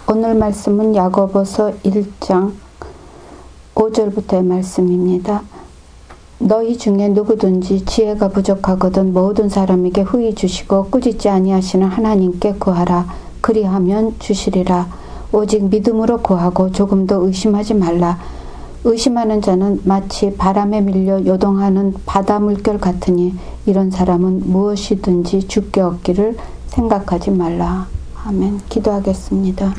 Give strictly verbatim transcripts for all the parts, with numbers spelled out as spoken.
오늘 말씀은 야고보서 일 장 오 절부터의 말씀입니다. 너희 중에 누구든지 지혜가 부족하거든 모든 사람에게 후히 주시고 꾸짖지 아니하시는 하나님께 구하라. 그리하면 주시리라. 오직 믿음으로 구하고 조금도 의심하지 말라. 의심하는 자는 마치 바람에 밀려 요동하는 바다 물결 같으니 이런 사람은 무엇이든지 주께 얻기를 생각하지 말라. 아멘. 기도하겠습니다.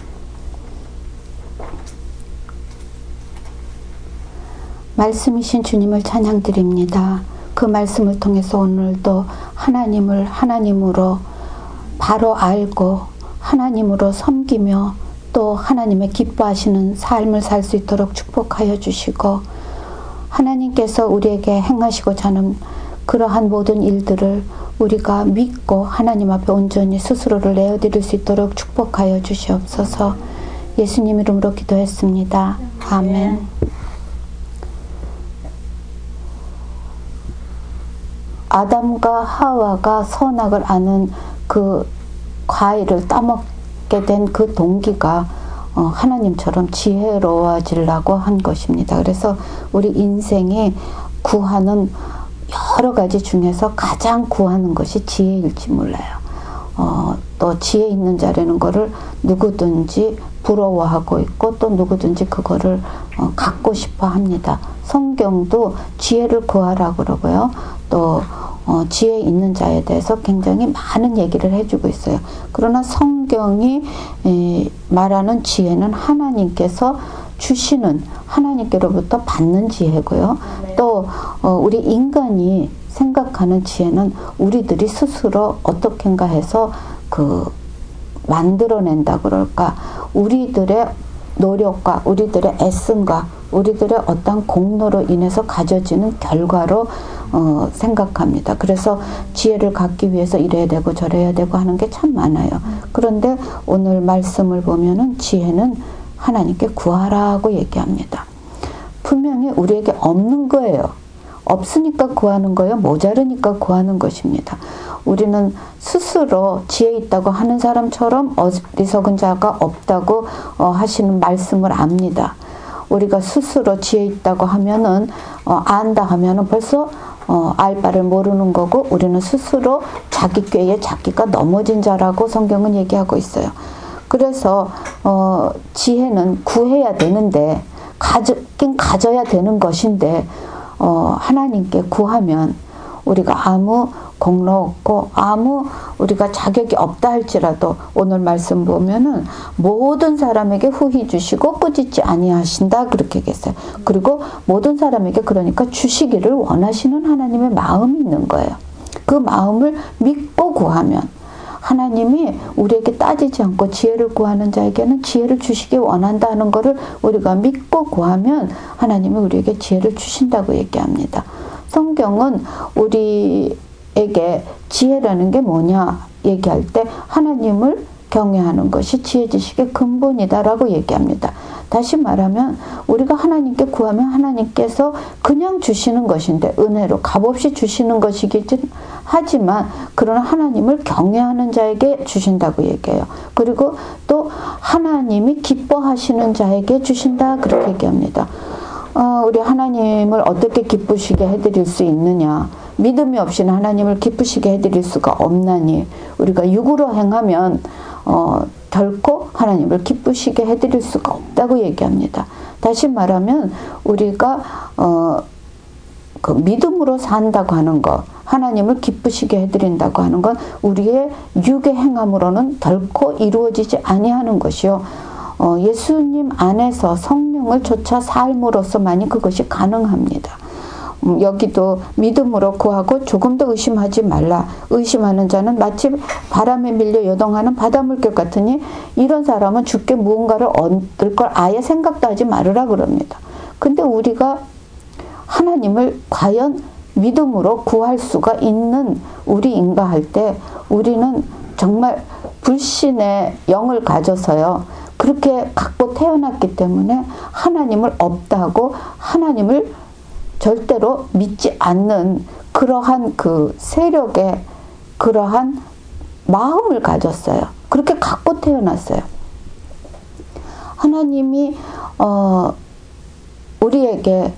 말씀이신 주님을 찬양드립니다. 그 말씀을 통해서 오늘도 하나님을 하나님으로 바로 알고 하나님으로 섬기며 또 하나님의 기뻐하시는 삶을 살 수 있도록 축복하여 주시고 하나님께서 우리에게 행하시고자 하는 그러한 모든 일들을 우리가 믿고 하나님 앞에 온전히 스스로를 내어드릴 수 있도록 축복하여 주시옵소서. 예수님 이름으로 기도했습니다. 아멘. 아담과 하와가 선악을 아는 그 과일을 따먹게 된 그 동기가 어, 하나님처럼 지혜로워지려고 한 것입니다. 그래서 우리 인생이 구하는 여러 가지 중에서 가장 구하는 것이 지혜일지 몰라요. 어, 또 지혜 있는 자라는 거를 누구든지 부러워하고 있고 또 누구든지 그거를 어, 갖고 싶어 합니다. 성경도 지혜를 구하라 그러고요. 또 어, 지혜 있는 자에 대해서 굉장히 많은 얘기를 해주고 있어요. 그러나 성경이 에, 말하는 지혜는 하나님께서 주시는 하나님께로부터 받는 지혜고요. 네. 또 어, 우리 인간이 생각하는 지혜는 우리들이 스스로 어떻게인가 해서 그 만들어낸다 그럴까. 우리들의 노력과 우리들의 애씀과 우리들의 어떤 공로로 인해서 가져지는 결과로 어, 생각합니다. 그래서 지혜를 갖기 위해서 이래야 되고 저래야 되고 하는 게 참 많아요. 그런데 오늘 말씀을 보면은 지혜는 하나님께 구하라고 얘기합니다. 분명히 우리에게 없는 거예요. 없으니까 구하는 거예요. 모자르니까 구하는 것입니다. 우리는 스스로 지혜 있다고 하는 사람처럼 어리석은 자가 없다고 어, 하시는 말씀을 압니다. 우리가 스스로 지혜 있다고 하면은 어, 안다 하면은 벌써 어, 알 바를 모르는 거고 우리는 스스로 자기 꾀에 자기가 넘어진 자라고 성경은 얘기하고 있어요. 그래서 어, 지혜는 구해야 되는데 가졌긴 가져야 되는 것인데 어, 하나님께 구하면 우리가 아무 공로 없고 아무 우리가 자격이 없다 할지라도 오늘 말씀 보면은 모든 사람에게 후히 주시고 꾸짖지 아니하신다 그렇게 얘기했어요. 그리고 모든 사람에게 그러니까 주시기를 원하시는 하나님의 마음이 있는 거예요. 그 마음을 믿고 구하면 하나님이 우리에게 따지지 않고 지혜를 구하는 자에게는 지혜를 주시기 원한다 하는 것을 우리가 믿고 구하면 하나님이 우리에게 지혜를 주신다고 얘기합니다. 성경은 우리에게 지혜라는 게 뭐냐 얘기할 때 하나님을 경외하는 것이 지혜 지식의 근본이다라고 얘기합니다. 다시 말하면 우리가 하나님께 구하면 하나님께서 그냥 주시는 것인데 은혜로 값없이 주시는 것이긴 하지만 그러나 하나님을 경외하는 자에게 주신다고 얘기해요. 그리고 또 하나님이 기뻐하시는 자에게 주신다 그렇게 얘기합니다. 어, 우리 하나님을 어떻게 기쁘시게 해드릴 수 있느냐. 믿음이 없이는 하나님을 기쁘시게 해드릴 수가 없나니 우리가 육으로 행하면 어, 결코 하나님을 기쁘시게 해드릴 수가 없다고 얘기합니다. 다시 말하면 우리가 어, 그 믿음으로 산다고 하는 것, 하나님을 기쁘시게 해드린다고 하는 건 우리의 육의 행함으로는 결코 이루어지지 아니하는 것이요. 어, 예수님 안에서 성령을 쫓아 삶으로서만이 그것이 가능합니다. 음, 여기도 믿음으로 구하고 조금도 의심하지 말라. 의심하는 자는 마치 바람에 밀려 요동하는 바닷물결 같으니 이런 사람은 주께 무언가를 얻을 걸 아예 생각도 하지 말으라 그럽니다. 근데 우리가 하나님을 과연 믿음으로 구할 수가 있는 우리인가 할 때 우리는 정말 불신의 영을 가져서요. 그렇게 갖고 태어났기 때문에 하나님을 없다고 하나님을 절대로 믿지 않는 그러한 그 세력의 그러한 마음을 가졌어요. 그렇게 갖고 태어났어요. 하나님이 어, 우리에게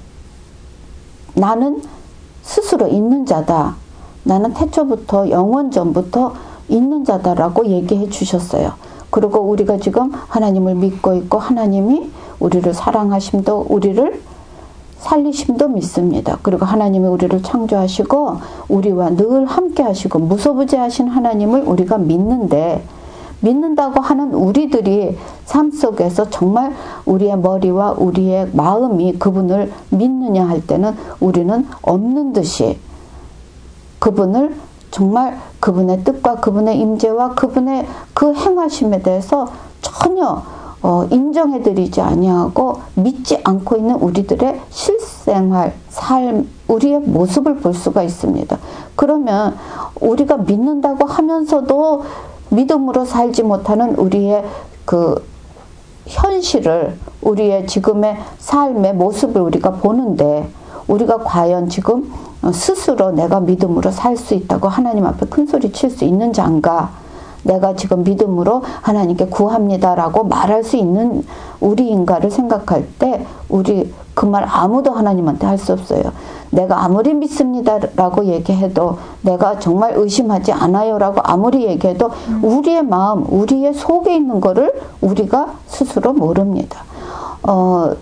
나는 스스로 있는 자다. 나는 태초부터 영원 전부터 있는 자다라고 얘기해 주셨어요. 그리고 우리가 지금 하나님을 믿고 있고 하나님이 우리를 사랑하심도 우리를 살리심도 믿습니다. 그리고 하나님이 우리를 창조하시고 우리와 늘 함께 하시고 무소부재하신 하나님을 우리가 믿는데, 믿는다고 하는 우리들이 삶 속에서 정말 우리의 머리와 우리의 마음이 그분을 믿느냐 할 때는 우리는 없는 듯이 그분을 정말 그분의 뜻과 그분의 임재와 그분의 그 행하심에 대해서 전혀 어, 인정해드리지 아니하고 믿지 않고 있는 우리들의 실생활, 삶, 우리의 모습을 볼 수가 있습니다. 그러면 우리가 믿는다고 하면서도 믿음으로 살지 못하는 우리의 그 현실을, 우리의 지금의 삶의 모습을 우리가 보는데, 우리가 과연 지금 스스로 내가 믿음으로 살 수 있다고 하나님 앞에 큰 소리 칠 수 있는 자인가? 내가 지금 믿음으로 하나님께 구합니다라고 말할 수 있는 우리인가를 생각할 때 우리 그 말 아무도 하나님한테 할 수 없어요. 내가 아무리 믿습니다라고 얘기해도, 내가 정말 의심하지 않아요라고 아무리 얘기해도 우리의 마음, 우리의 속에 있는 거를 우리가 스스로 모릅니다. 어,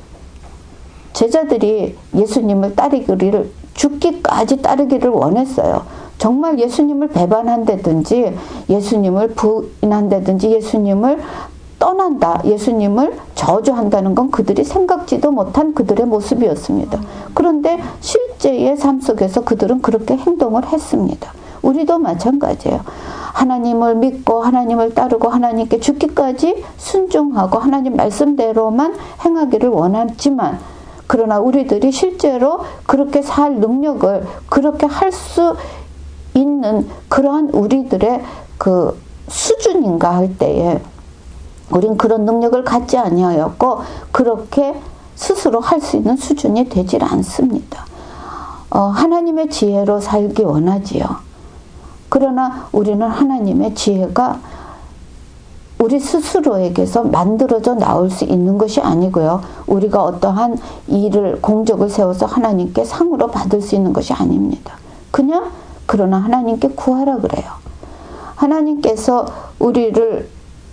제자들이 예수님을 따르기를, 죽기까지 따르기를 원했어요. 정말 예수님을 배반한다든지 예수님을 부인한다든지 예수님을 떠난다, 예수님을 저주한다는 건 그들이 생각지도 못한 그들의 모습이었습니다. 그런데 실제의 삶 속에서 그들은 그렇게 행동을 했습니다. 우리도 마찬가지예요. 하나님을 믿고 하나님을 따르고 하나님께 죽기까지 순종하고 하나님 말씀대로만 행하기를 원하지만, 그러나 우리들이 실제로 그렇게 살 능력을, 그렇게 할 수 있는 그러한 우리들의 그 수준인가 할 때에 우린 그런 능력을 갖지 아니하였고 그렇게 스스로 할 수 있는 수준이 되질 않습니다. 어, 하나님의 지혜로 살기 원하지요. 그러나 우리는 하나님의 지혜가 우리 스스로에게서 만들어져 나올 수 있는 것이 아니고요. 우리가 어떠한 일을, 공적을 세워서 하나님께 상으로 받을 수 있는 것이 아닙니다. 그냥 그러나 하나님께 구하라 그래요. 하나님께서 우리를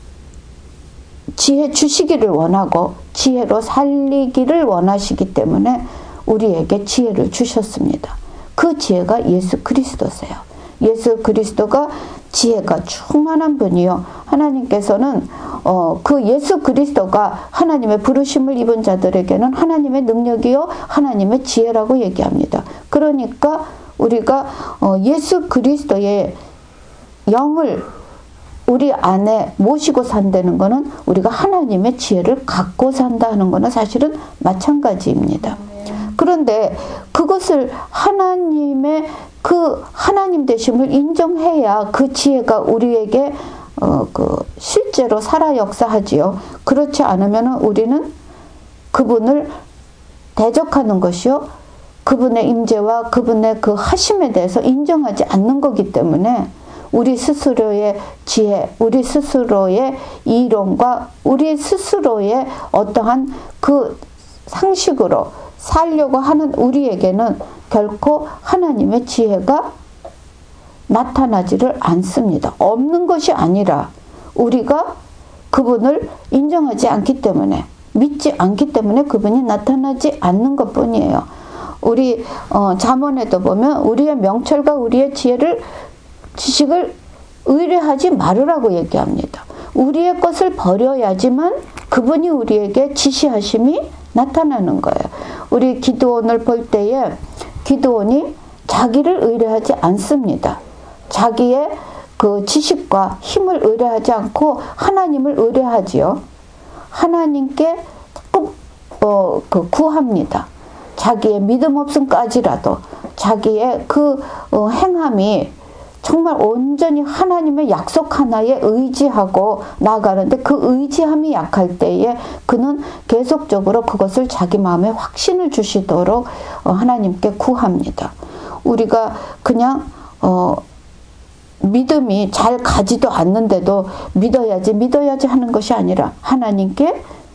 지혜 주시기를 원하고 지혜로 살리기를 원하시기 때문에 우리에게 지혜를 주셨습니다. 그 지혜가 예수 그리스도세요. 예수 그리스도가 지혜가 충만한 분이요. 하나님께서는 어, 그 예수 그리스도가 하나님의 부르심을 입은 자들에게는 하나님의 능력이요 하나님의 지혜라고 얘기합니다. 그러니까 우리가 어, 예수 그리스도의 영을 우리 안에 모시고 산다는 것은 우리가 하나님의 지혜를 갖고 산다 하는 것은 사실은 마찬가지입니다. 그런데 그것을 하나님의 그 하나님 되심을 인정해야 그 지혜가 우리에게 어, 그 실제로 살아 역사하지요. 그렇지 않으면 우리는 그분을 대적하는 것이요, 그분의 임재와 그분의 그 하심에 대해서 인정하지 않는 거기 때문에 우리 스스로의 지혜, 우리 스스로의 이론과 우리 스스로의 어떠한 그 상식으로 살려고 하는 우리에게는 결코 하나님의 지혜가 나타나지를 않습니다. 없는 것이 아니라 우리가 그분을 인정하지 않기 때문에, 믿지 않기 때문에 그분이 나타나지 않는 것뿐이에요. 우리 어, 잠언에도 보면 우리의 명철과 우리의 지혜를, 지식을 의뢰하지 말으라고 얘기합니다. 우리의 것을 버려야지만 그분이 우리에게 지시하심이 나타나는 거예요. 우리 기드온을 볼 때에 기드온이 자기를 의뢰하지 않습니다. 자기의 그 지식과 힘을 의뢰하지 않고 하나님을 의뢰하지요. 하나님께 꼭 어, 그 구합니다. 자기의 믿음 없음까지라도 자기의 그 어, 행함이 정말 온전히 하나님의 약속 하나에 의지하고 나가는데 그 의지함이 약할 때에 그는 계속적으로 그것을 자기 마음에 확신을 주시도록 하나님께 구합니다. 우리가 그냥 어, 믿음이 잘 가지도 않는데도 믿어야지 믿어야지 하는 것이 아니라 하나님께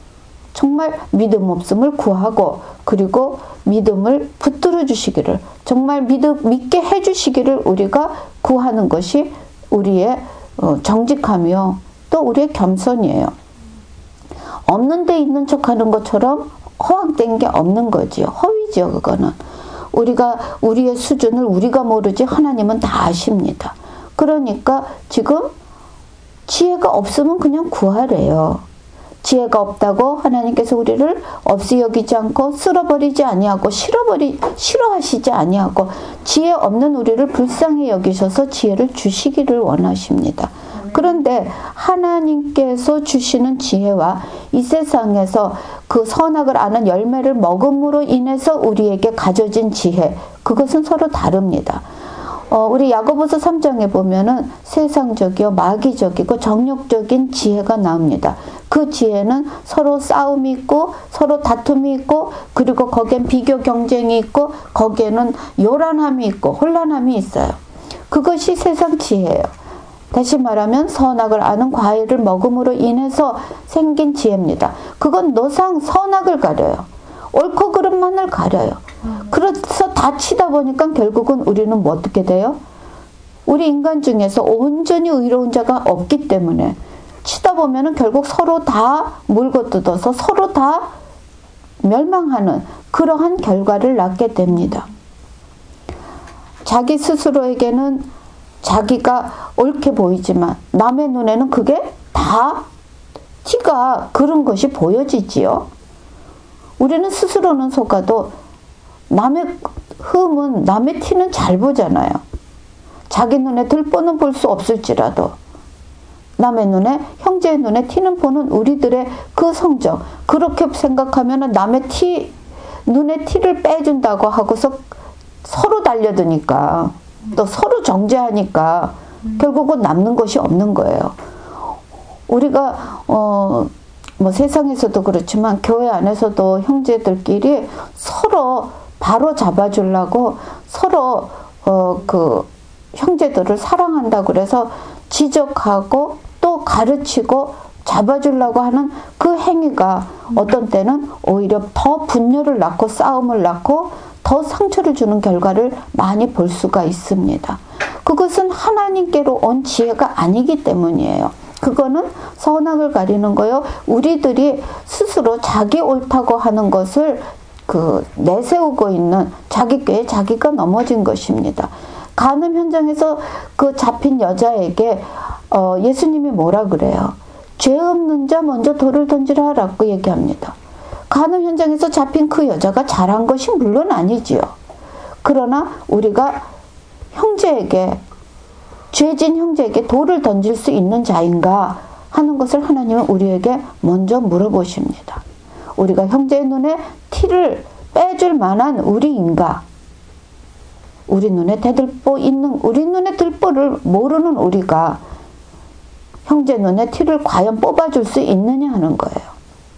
정말 믿음 없음을 구하고 그리고 믿음을 붙들어 주시기를 정말 믿음, 믿게 해 주시기를 우리가 구하는 것이 우리의 정직하며 또 우리의 겸손이에요. 없는 데 있는 척하는 것처럼 허황된 게 없는 거지요. 허위지요, 그거는. 우리가 우리의 수준을 우리가 모르지 하나님은 다 아십니다. 그러니까 지금 지혜가 없으면 그냥 구하래요. 지혜가 없다고 하나님께서 우리를 없이 여기지 않고 쓸어버리지 아니하고 싫어버리 싫어하시지 아니하고 지혜 없는 우리를 불쌍히 여기셔서 지혜를 주시기를 원하십니다. 그런데 하나님께서 주시는 지혜와 이 세상에서 그 선악을 아는 열매를 먹음으로 인해서 우리에게 가져진 지혜, 그것은 서로 다릅니다. 어, 우리 야고보서 삼 장에 보면은 세상적이요, 마귀적이고 정욕적인 지혜가 나옵니다. 그 지혜는 서로 싸움이 있고, 서로 다툼이 있고, 그리고 거기엔 비교 경쟁이 있고, 거기에는 요란함이 있고, 혼란함이 있어요. 그것이 세상 지혜예요. 다시 말하면 선악을 아는 과일을 먹음으로 인해서 생긴 지혜입니다. 그건 노상 선악을 가려요. 옳고 그름만을 가려요. 그래서 다 치다 보니까 결국은 우리는 뭐 어떻게 돼요? 우리 인간 중에서 온전히 의로운 자가 없기 때문에 치다 보면은 결국 서로 다 물고 뜯어서 서로 다 멸망하는 그러한 결과를 낳게 됩니다. 자기 스스로에게는 자기가 옳게 보이지만 남의 눈에는 그게 다 티가 그런 것이 보여지지요. 우리는 스스로는 속아도 남의 흠은, 남의 티는 잘 보잖아요. 자기 눈에 들보는 볼 수 없을지라도 남의 눈에, 형제의 눈에 티는 보는 우리들의 그 성적, 그렇게 생각하면 남의 티, 눈에 티를 빼준다고 하고서 서로 달려드니까 또 서로 정죄하니까 결국은 남는 것이 없는 거예요. 우리가 어, 뭐 세상에서도 그렇지만 교회 안에서도 형제들끼리 서로 바로 잡아주려고 서로 어, 그 형제들을 사랑한다고 그래서 지적하고 또 가르치고 잡아주려고 하는 그 행위가 어떤 때는 오히려 더 분열을 낳고 싸움을 낳고 더 상처를 주는 결과를 많이 볼 수가 있습니다. 그것은 하나님께로 온 지혜가 아니기 때문이에요. 그거는 선악을 가리는 거요. 우리들이 스스로 자기 옳다고 하는 것을 그 내세우고 있는 자기 꾀에 자기가 넘어진 것입니다. 간음 현장에서 그 잡힌 여자에게 어, 예수님이 뭐라 그래요? 죄 없는 자 먼저 돌을 던지라라고 얘기합니다. 간음 현장에서 잡힌 그 여자가 잘한 것이 물론 아니지요. 그러나 우리가 형제에게, 죄진 형제에게 돌을 던질 수 있는 자인가 하는 것을 하나님은 우리에게 먼저 물어보십니다. 우리가 형제의 눈에 티를 빼줄 만한 우리인가? 우리 눈에 대들보 있는, 우리 눈에 들보를 모르는 우리가 형제 눈에 티를 과연 뽑아줄 수 있느냐 하는 거예요.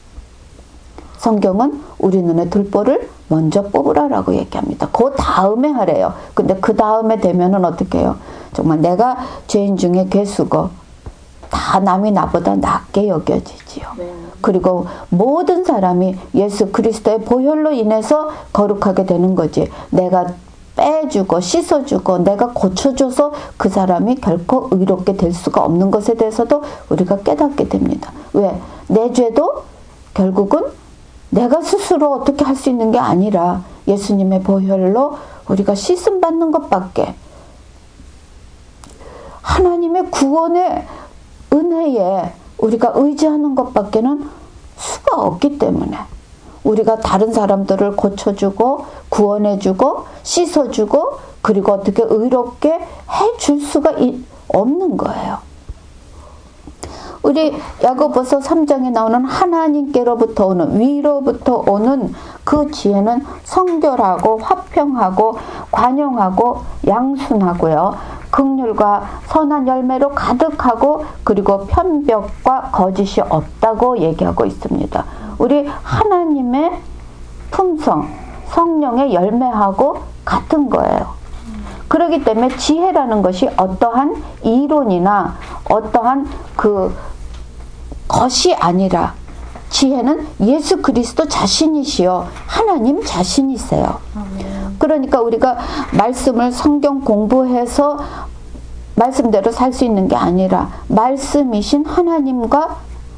성경은 우리 눈에 들보를 먼저 뽑으라라고 얘기합니다. 그 다음에 하래요. 근데 그 다음에 되면은 어떻게 해요? 정말 내가 죄인 중에 괴수고 다 남이 나보다 낫게 여겨지지요. 네. 그리고 모든 사람이 예수 그리스도의 보혈로 인해서 거룩하게 되는 거지. 내가 빼주고 씻어주고 내가 고쳐줘서 그 사람이 결코 의롭게 될 수가 없는 것에 대해서도 우리가 깨닫게 됩니다. 왜? 내 죄도 결국은 내가 스스로 어떻게 할 수 있는 게 아니라 예수님의 보혈로 우리가 씻음 받는 것밖에, 하나님의 구원의 은혜에 우리가 의지하는 것밖에는 수가 없기 때문에 우리가 다른 사람들을 고쳐주고 구원해주고 씻어주고 그리고 어떻게 의롭게 해줄 수가 없는 거예요. 우리 야고보서 삼 장에 나오는 하나님께로부터 오는, 위로부터 오는 그 지혜는 성결하고 화평하고 관용하고 양순하고요. 긍휼과 선한 열매로 가득하고 그리고 편벽과 거짓이 없다고 얘기하고 있습니다. 우리 하나님의 품성, 성령의 열매하고 같은 거예요. 그렇기 때문에 지혜라는 것이 어떠한 이론이나 어떠한 그 것이 아니라 지혜는 예수 그리스도 자신이시요 하나님 자신이세요. 그러니까 우리가 말씀을 성경 공부해서 말씀대로 살 수 있는 게 아니라 말씀이신 하나님과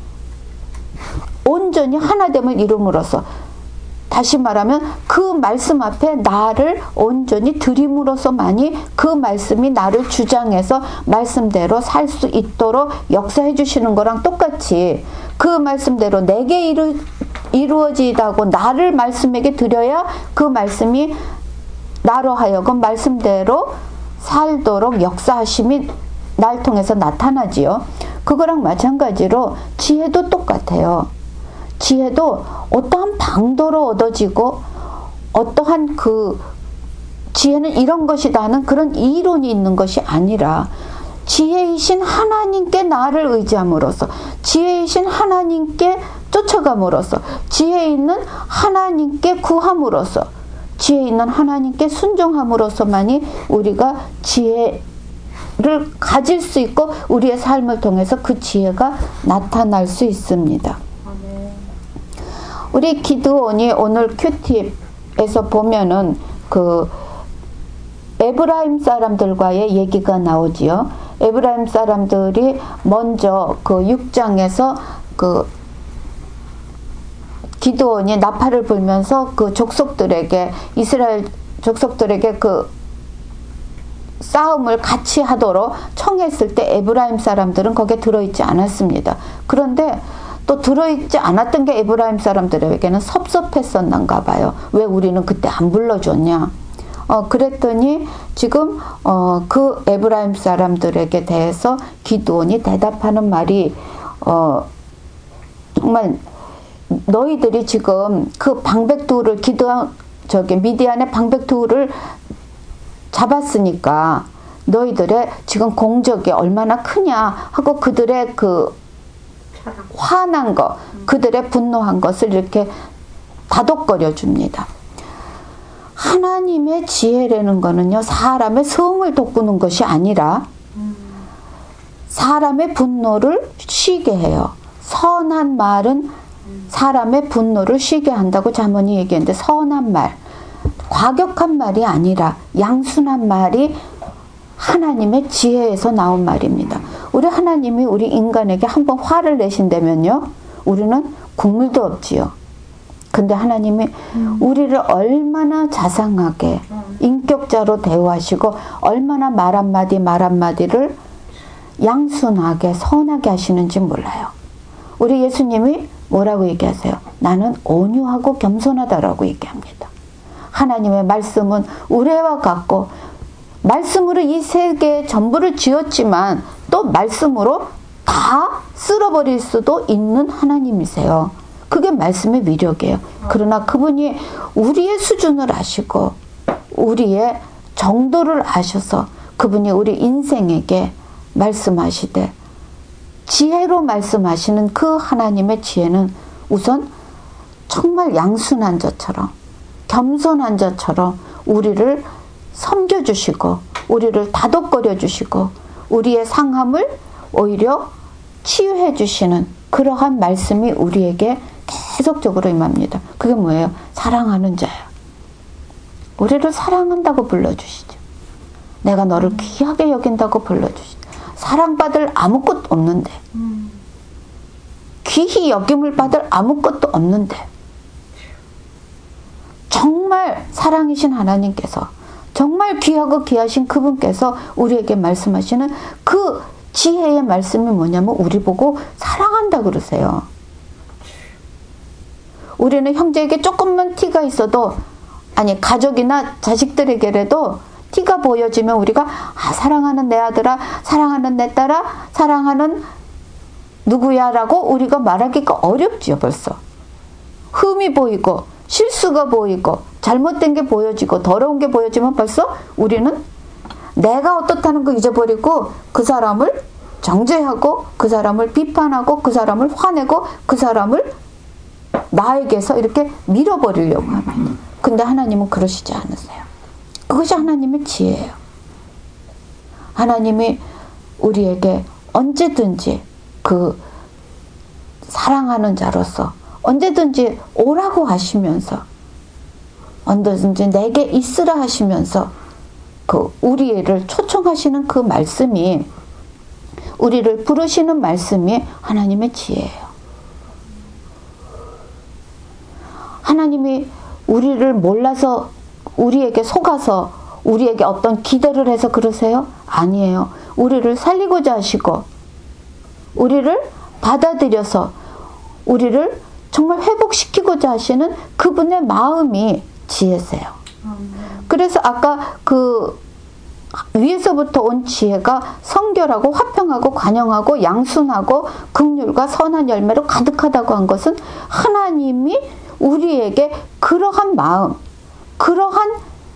온전히 하나됨을 이룸으로써, 다시 말하면 그 말씀 앞에 나를 온전히 드림으로써만이 그 말씀이 나를 주장해서 말씀대로 살 수 있도록 역사해 주시는 거랑 똑같이, 그 말씀대로 내게 이루, 이루어지다고 나를 말씀에게 드려야 그 말씀이 나로 하여금 말씀대로 살도록 역사하심이 날 통해서 나타나지요. 그거랑 마찬가지로 지혜도 똑같아요. 지혜도 어떠한 방도로 얻어지고 어떠한 그 지혜는 이런 것이다 하는 그런 이론이 있는 것이 아니라, 지혜이신 하나님께 나를 의지함으로써, 지혜이신 하나님께 쫓아감으로써, 지혜 있는 하나님께 구함으로써, 지혜 있는 하나님께 순종함으로써만이 우리가 지혜를 가질 수 있고 우리의 삶을 통해서 그 지혜가 나타날 수 있습니다. 우리 기드온이 오늘 큐팁에서 보면은 그 에브라임 사람들과의 얘기가 나오지요. 에브라임 사람들이 먼저 그 육 장에서 그 기드온이 나팔을 불면서 그 족속들에게, 이스라엘 족속들에게 그 싸움을 같이 하도록 청했을 때 에브라임 사람들은 거기에 들어있지 않았습니다. 그런데 또 들어있지 않았던 게 에브라임 사람들에게는 섭섭했었는가 봐요. 왜 우리는 그때 안 불러줬냐. 어, 그랬더니 지금 어, 그 에브라임 사람들에게 대해서 기드온이 대답하는 말이 어, 정말 너희들이 지금 그 방백두를 기드온 저기 미디안의 방백두를 잡았으니까 너희들의 지금 공적이 얼마나 크냐 하고 그들의 그 화난 것, 그들의 분노한 것을 이렇게 다독거려 줍니다. 하나님의 지혜라는 거는요, 사람의 성을 돋구는 것이 아니라 사람의 분노를 쉬게 해요. 선한 말은 사람의 분노를 쉬게 한다고 잠언이 얘기했는데, 선한 말, 과격한 말이 아니라 양순한 말이 하나님의 지혜에서 나온 말입니다. 우리 하나님이 우리 인간에게 한번 화를 내신다면요, 우리는 국물도 없지요. 근데 하나님이 음. 우리를 얼마나 자상하게 인격자로 대우하시고 얼마나 말 한마디 말 한마디를 양순하게 선하게 하시는지 몰라요. 우리 예수님이 뭐라고 얘기하세요? 나는 온유하고 겸손하다라고 얘기합니다. 하나님의 말씀은 우레와 같고, 말씀으로 이 세계 전부를 지었지만 또 말씀으로 다 쓸어버릴 수도 있는 하나님이세요. 그게 말씀의 위력이에요. 그러나 그분이 우리의 수준을 아시고 우리의 정도를 아셔서 그분이 우리 인생에게 말씀하시되, 지혜로 말씀하시는 그 하나님의 지혜는 우선 정말 양순한 자처럼, 겸손한 자처럼 우리를 섬겨주시고 우리를 다독거려 주시고 우리의 상함을 오히려 치유해 주시는 그러한 말씀이 우리에게 계속적으로 임합니다. 그게 뭐예요? 사랑하는 자야. 우리를 사랑한다고 불러주시죠. 내가 너를 귀하게 여긴다고 불러주시죠. 사랑받을 아무것도 없는데, 귀히 여김을 받을 아무것도 없는데, 정말 사랑이신 하나님께서, 정말 귀하고 귀하신 그분께서 우리에게 말씀하시는 그 지혜의 말씀이 뭐냐면 우리 보고 사랑한다 그러세요. 우리는 형제에게 조금만 티가 있어도, 아니 가족이나 자식들에게라도 티가 보여지면 우리가 아, 사랑하는 내 아들아, 사랑하는 내 딸아, 사랑하는 누구야 라고 우리가 말하기가 어렵지요. 벌써 흠이 보이고 실수가 보이고 잘못된 게 보여지고 더러운 게 보여지면 벌써 우리는 내가 어떻다는 거 잊어버리고 그 사람을 정죄하고 그 사람을 비판하고 그 사람을 화내고 그 사람을 나에게서 이렇게 밀어버리려고 합니다. 근데 하나님은 그러시지 않으세요. 그것이 하나님의 지혜예요. 하나님이 우리에게 언제든지 그 사랑하는 자로서 언제든지 오라고 하시면서 언제든지 내게 있으라 하시면서 그 우리를 초청하시는 그 말씀이, 우리를 부르시는 말씀이 하나님의 지혜예요. 하나님이 우리를 몰라서, 우리에게 속아서 우리에게 어떤 기대를 해서 그러세요? 아니에요. 우리를 살리고자 하시고 우리를 받아들여서 우리를 정말 회복시키고자 하시는 그분의 마음이 지혜세요. 그래서 아까 그 위에서부터 온 지혜가 성결하고 화평하고 관영하고 양순하고 긍휼과 선한 열매로 가득하다고 한 것은 하나님이 우리에게 그러한 마음, 그러한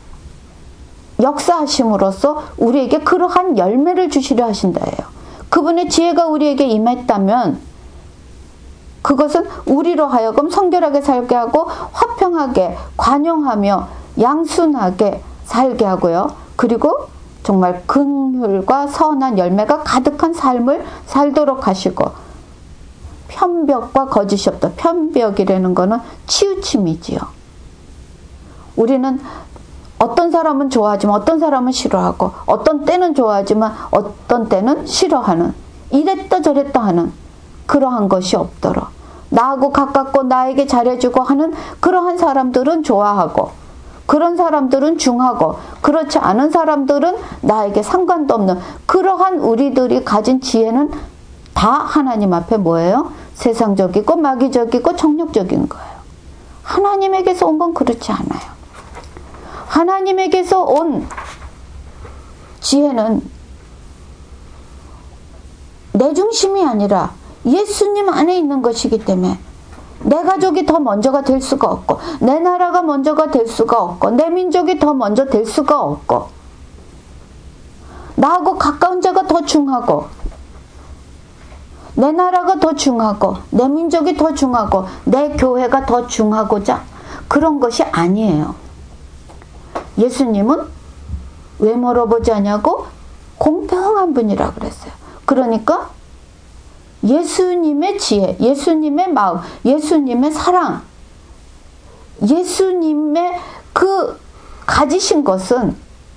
역사하심으로써 우리에게 그러한 열매를 주시려 하신다예요. 그분의 지혜가 우리에게 임했다면 그것은 우리로 하여금 성결하게 살게 하고 화평하게 관용하며 양순하게 살게 하고요. 그리고 정말 긍휼과 선한 열매가 가득한 삶을 살도록 하시고, 편벽과 거짓이 없다. 편벽이라는 거는 치우침이지요. 우리는 어떤 사람은 좋아하지만 어떤 사람은 싫어하고, 어떤 때는 좋아하지만 어떤 때는 싫어하는, 이랬다 저랬다 하는 그러한 것이 없도록, 나하고 가깝고 나에게 잘해주고 하는 그러한 사람들은 좋아하고, 그런 사람들은 중하고, 그렇지 않은 사람들은 나에게 상관도 없는 그러한 우리들이 가진 지혜는 다 하나님 앞에 뭐예요? 세상적이고 마귀적이고 정욕적인 거예요. 하나님에게서 온 건 그렇지 않아요. 하나님에게서 온 지혜는 내 중심이 아니라 예수님 안에 있는 것이기 때문에 내 가족이 더 먼저가 될 수가 없고, 내 나라가 먼저가 될 수가 없고, 내 민족이 더 먼저 될 수가 없고, 나하고 가까운 자가 더 중하고, 내 나라가 더 중하고, 내 민족이 더 중하고, 내 교회가 더 중하고자 그런 것이 아니에요. 예수님은 외모로 보지 않냐고 공평한 분이라 그랬어요. 그러니까 예수님의 지혜, 예수님의 마음, 예수님의 사랑, 예수님의 그 가지신 것은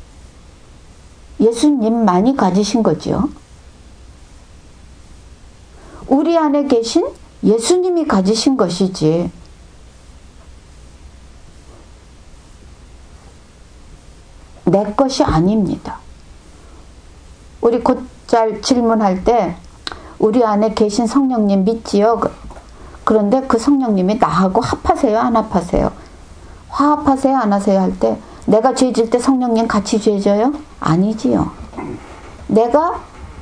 예수님만이 가지신 거지요. 우리 안에 계신 예수님이 가지신 것이지, 내 것이 아닙니다. 우리 곧잘 질문할 때 우리 안에 계신 성령님 믿지요? 그런데 그 성령님이 나하고 합하세요? 안 합하세요? 화합하세요? 안 하세요? 할 때 내가 죄질 때 성령님 같이 죄져요? 아니지요. 내가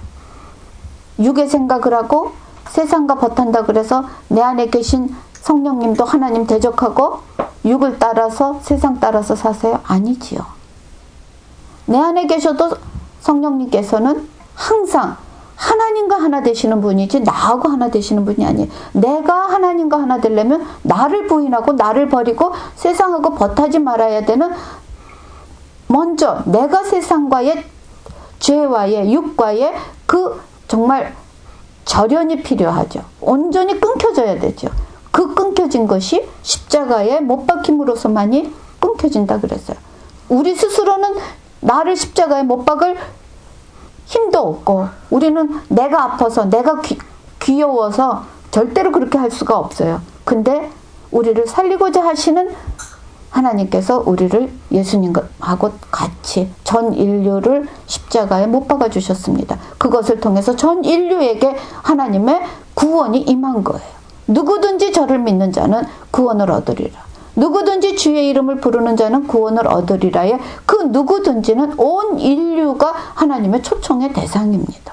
육의 생각을 하고 세상과 버탄다 그래서 내 안에 계신 성령님도 하나님 대적하고 육을 따라서 세상 따라서 사세요? 아니지요. 내 안에 계셔도 성령님께서는 항상 하나님과 하나 되시는 분이지 나하고 하나 되시는 분이 아니에요. 내가 하나님과 하나 되려면 나를 부인하고 나를 버리고 세상하고 버타지 말아야 되는, 먼저 내가 세상과의 죄와의 육과의 그 정말 절연이 필요하죠. 온전히 끊겨져야 되죠. 그 끊겨진 것이 십자가에 못 박힘으로서만이 끊겨진다 그랬어요. 우리 스스로는 나를 십자가에 못 박을 힘도 없고, 우리는 내가 아파서 내가 귀, 귀여워서 절대로 그렇게 할 수가 없어요. 근데 우리를 살리고자 하시는 하나님께서 우리를 예수님하고 같이 전 인류를 십자가에 못 박아 주셨습니다. 그것을 통해서 전 인류에게 하나님의 구원이 임한 거예요. 누구든지 저를 믿는 자는 구원을 얻으리라. 누구든지 주의 이름을 부르는 자는 구원을 얻으리라에, 그 누구든지는 온 인류가 하나님의 초청의 대상입니다.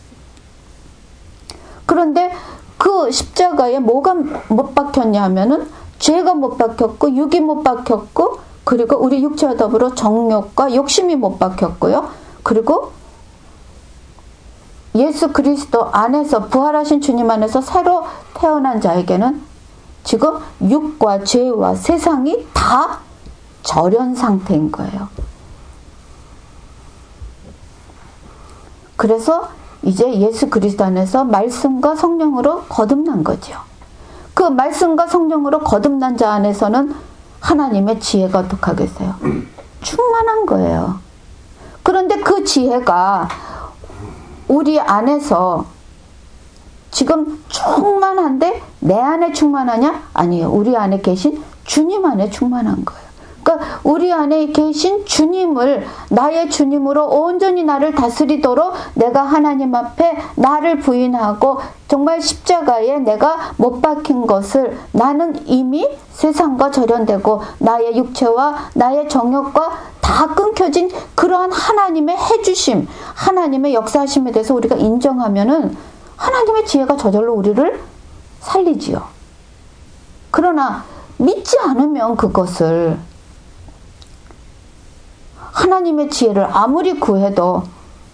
그런데 그 십자가에 뭐가 못 박혔냐 하면은 죄가 못 박혔고 육이 못 박혔고, 그리고 우리 육체와 더불어 정욕과 욕심이 못 박혔고요. 그리고 예수 그리스도 안에서 부활하신 주님 안에서 새로 태어난 자에게는 지금 육과 죄와 세상이 다 절연 상태인 거예요. 그래서 이제 예수 그리스도 안에서 말씀과 성령으로 거듭난 거죠. 그 말씀과 성령으로 거듭난 자 안에서는 하나님의 지혜가 어떡하겠어요? 충만한 거예요. 그런데 그 지혜가 우리 안에서 지금 충만한데 내 안에 충만하냐? 아니에요. 우리 안에 계신 주님 안에 충만한 거예요. 그러니까 우리 안에 계신 주님을 나의 주님으로 온전히 나를 다스리도록 내가 하나님 앞에 나를 부인하고 정말 십자가에 내가 못 박힌 것을 나는 이미 세상과 절연되고 나의 육체와 나의 정욕과 다 끊겨진 그러한 하나님의 해주심, 하나님의 역사하심에 대해서 우리가 인정하면은 하나님의 지혜가 저절로 우리를 살리지요. 그러나 믿지 않으면 그것을 하나님의 지혜를 아무리 구해도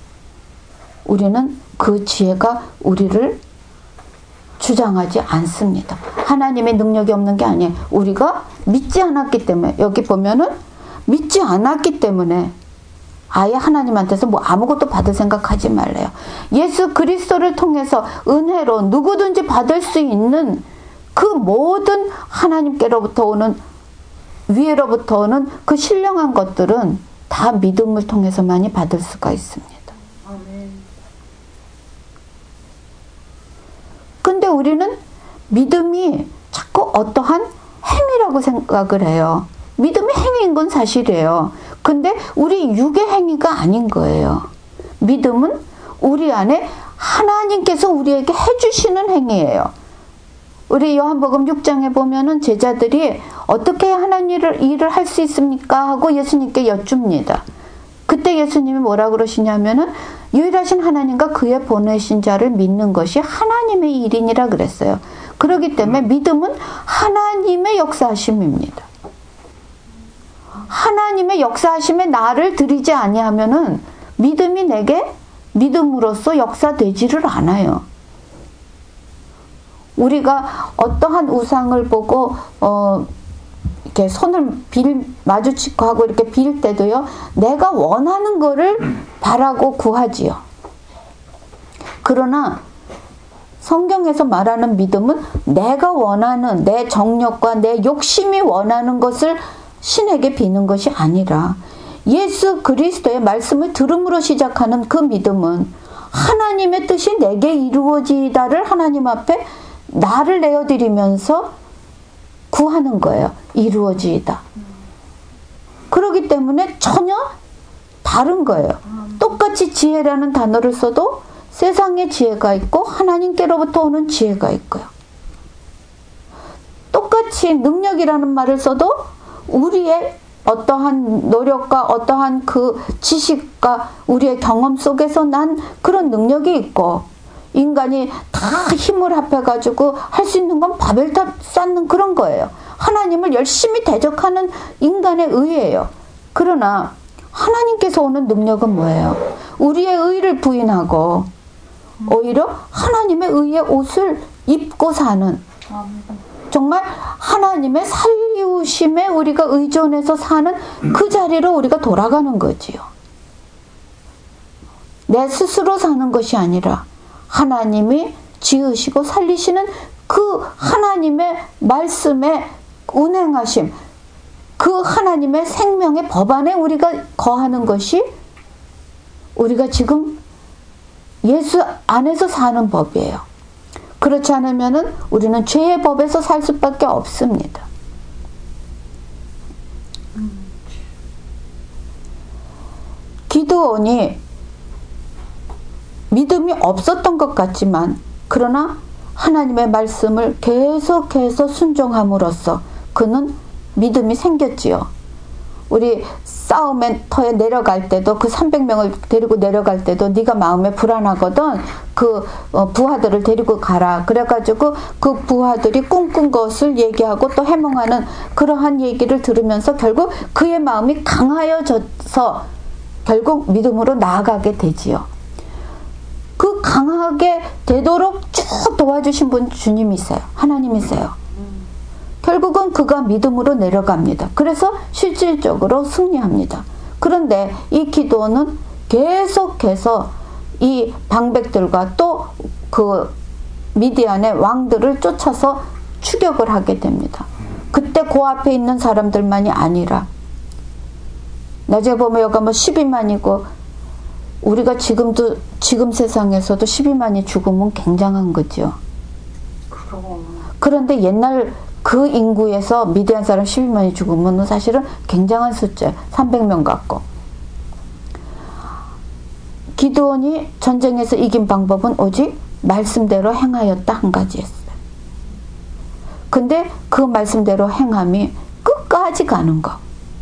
우리는 그 지혜가 우리를 주장하지 않습니다. 하나님의 능력이 없는 게 아니에요. 우리가 믿지 않았기 때문에, 여기 보면은 믿지 않았기 때문에 아예 하나님한테서 뭐 아무것도 받을 생각하지 말래요. 예수 그리스도를 통해서 은혜로 누구든지 받을 수 있는 그 모든 하나님께로부터 오는, 위에로부터 오는 그 신령한 것들은 다 믿음을 통해서만이 받을 수가 있습니다. 아멘. 근데 우리는 믿음이 자꾸 어떠한 행위라고 생각을 해요. 믿음이 행위인 건 사실이에요. 근데 우리 육의 행위가 아닌 거예요. 믿음은 우리 안에 하나님께서 우리에게 해주시는 행위예요. 우리 요한복음 육 장에 보면은 제자들이 어떻게 하나님을 일을 할 수 있습니까? 하고 예수님께 여쭙니다. 그때 예수님이 뭐라 그러시냐면은 유일하신 하나님과 그의 보내신 자를 믿는 것이 하나님의 일이니라 그랬어요. 그렇기 때문에 믿음은 하나님의 역사하심입니다. 하나님의 역사하심에 나를 들이지 아니하면은 믿음이 내게 믿음으로써 역사되지를 않아요. 우리가 어떠한 우상을 보고 어 이렇게 손을 빌 마주치고 하고 이렇게 빌 때도요, 내가 원하는 거를 바라고 구하지요. 그러나 성경에서 말하는 믿음은 내가 원하는 내 정욕과 내 욕심이 원하는 것을 신에게 비는 것이 아니라 예수 그리스도의 말씀을 들음으로 시작하는 그 믿음은 하나님의 뜻이 내게 이루어지다를 하나님 앞에 나를 내어드리면서 구하는 거예요. 이루어지이다. 그렇기 때문에 전혀 다른 거예요. 똑같이 지혜라는 단어를 써도 세상의 지혜가 있고 하나님께로부터 오는 지혜가 있고요. 똑같이 능력이라는 말을 써도 우리의 어떠한 노력과 어떠한 그 지식과 우리의 경험 속에서 난 그런 능력이 있고, 인간이 다 힘을 합해가지고 할 수 있는 건 바벨탑 쌓는 그런 거예요. 하나님을 열심히 대적하는 인간의 의예요. 그러나 하나님께서 오는 능력은 뭐예요? 우리의 의를 부인하고 오히려 하나님의 의의 옷을 입고 사는, 정말 하나님의 살리우심에 우리가 의존해서 사는 그 자리로 우리가 돌아가는 거지요. 내 스스로 사는 것이 아니라 하나님이 지으시고 살리시는 그 하나님의 말씀에 운행하심, 그 하나님의 생명의 법 안에 우리가 거하는 것이 우리가 지금 예수 안에서 사는 법이에요. 그렇지 않으면은 우리는 죄의 법에서 살 수밖에 없습니다. 기드온이 믿음이 없었던 것 같지만 그러나 하나님의 말씀을 계속해서 순종함으로써 그는 믿음이 생겼지요. 우리 싸움의 터에 내려갈 때도 그 삼백 명을 데리고 내려갈 때도 네가 마음에 불안하거든 그 부하들을 데리고 가라. 그래가지고 그 부하들이 꿈꾼 것을 얘기하고 또 해몽하는 그러한 얘기를 들으면서 결국 그의 마음이 강하여져서 결국 믿음으로 나아가게 되지요. 그 강하게 되도록 쭉 도와주신 분 주님이세요. 하나님이세요. 결국은 그가 믿음으로 내려갑니다. 그래서 실질적으로 승리합니다. 그런데 이 기드온은 계속해서 이 방백들과 또 그 미디안의 왕들을 쫓아서 추격을 하게 됩니다. 그때 그 앞에 있는 사람들만이 아니라 나중에 보면 여기가 뭐 십이만이고 우리가 지금도 지금 세상에서도 십이만이 죽으면 굉장한 거죠. 그럼. 그런데 옛날 그 인구에서 미디안 사람 십이만이 죽으면 사실은 굉장한 숫자, 삼백 명 갖고. 기드온이 전쟁에서 이긴 방법은 오직 말씀대로 행하였다 한 가지였어요. 근데 그 말씀대로 행함이 끝까지 가는 거.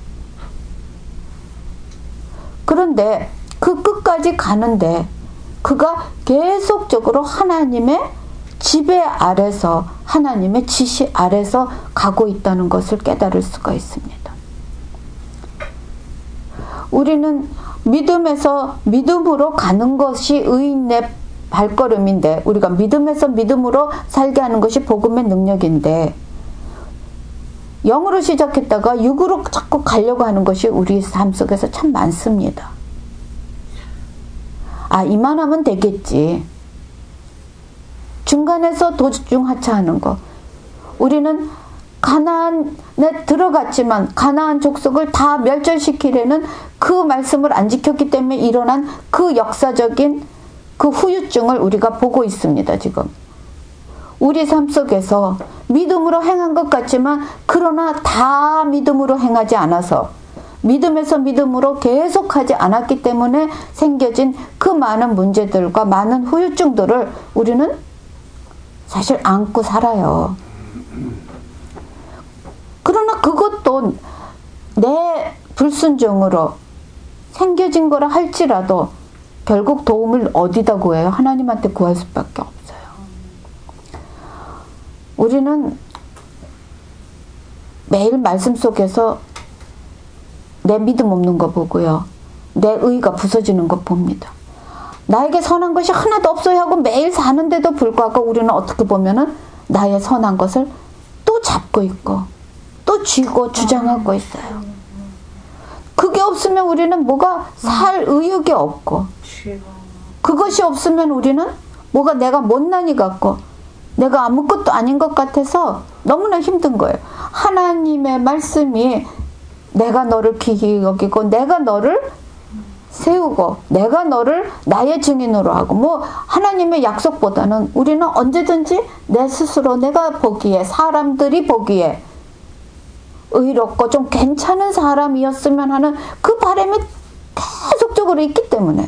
그런데 그 끝까지 가는데 그가 계속적으로 하나님의 지배 아래서 하나님의 지시 아래서 가고 있다는 것을 깨달을 수가 있습니다. 우리는 믿음에서 믿음으로 가는 것이 의인의 발걸음인데 우리가 믿음에서 믿음으로 살게 하는 것이 복음의 능력인데 영으로 시작했다가 육으로 자꾸 가려고 하는 것이 우리 삶 속에서 참 많습니다. 아, 이만하면 되겠지. 중간에서 도중하차하는 거. 우리는 가나안에 들어갔지만 가나안 족속을 다 멸절시키려는 그 말씀을 안 지켰기 때문에 일어난 그 역사적인 그 후유증을 우리가 보고 있습니다. 지금 우리 삶 속에서 믿음으로 행한 것 같지만 그러나 다 믿음으로 행하지 않아서 믿음에서 믿음으로 계속하지 않았기 때문에 생겨진 그 많은 문제들과 많은 후유증들을 우리는 사실 안고 살아요. 그러나 그것도 내 불순종으로 생겨진 거라 할지라도 결국 도움을 어디다 구해요? 하나님한테 구할 수밖에 없어요. 우리는 매일 말씀 속에서 내 믿음 없는 거 보고요. 내 의가 부서지는 거 봅니다. 나에게 선한 것이 하나도 없어야 하고 매일 사는데도 불구하고 우리는 어떻게 보면은 나의 선한 것을 또 잡고 있고 또 쥐고 주장하고 있어요. 그게 없으면 우리는 뭐가 살 의욕이 없고 그것이 없으면 우리는 뭐가 내가 못난이 같고 내가 아무것도 아닌 것 같아서 너무나 힘든 거예요. 하나님의 말씀이 내가 너를 귀히 여기고 내가 너를 세우고 내가 너를 나의 증인으로 하고 뭐 하나님의 약속보다는 우리는 언제든지 내 스스로 내가 보기에 사람들이 보기에 의롭고 좀 괜찮은 사람이었으면 하는 그 바람이 계속적으로 있기 때문에